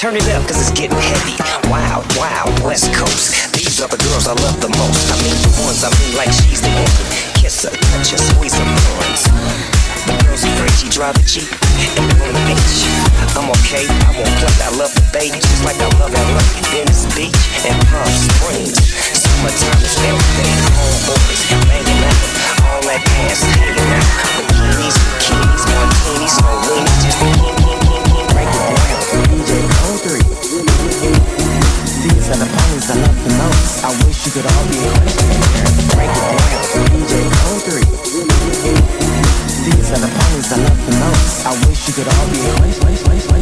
Turn it up, cause it's getting heavy. Wild, wild, West Coast. These are the girls I love the most. I mean the ones I mean like she's the one. Kiss her, touch her, squeeze her buns. The girl's afraid she drive a Jeep and we're on the beach. I'm okay, I won't play. I love the baby just like I love LA, Venice Beach and Palm Springs. Summertime is everything. Homeboys banging out, all that ass hanging out. Bikinis, bikinis, martinis, no weenies, just break it down. DJ Code 3. These are the ponies I love the most. I wish you could all be a question here. Break it down. DJ Code 3. These are the ponies I love the most. I wish you could all be a question.